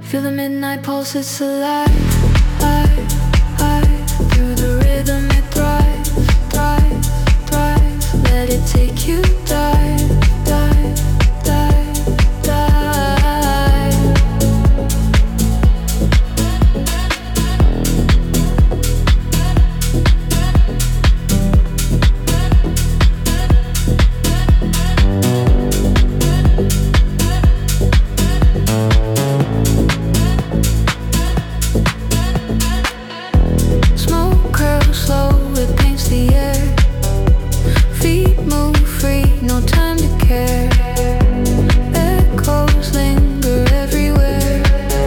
Feel the midnight pulse, it's alive, alive, alive. Through the rhythm it thrives, thrives, thrives. Let it take you dive, dive, dive, dive. Smoke curls slow, it paints the air. Feet move free, no time to care. Echoes linger everywhere.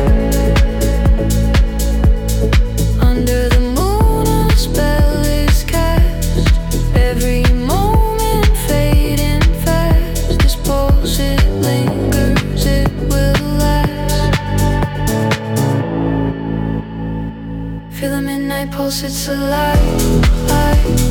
Under the moon a spell is cast. Every moment fading fast. This pulse it lingers, it will last. Feel the midnight pulse, it's alive, alive.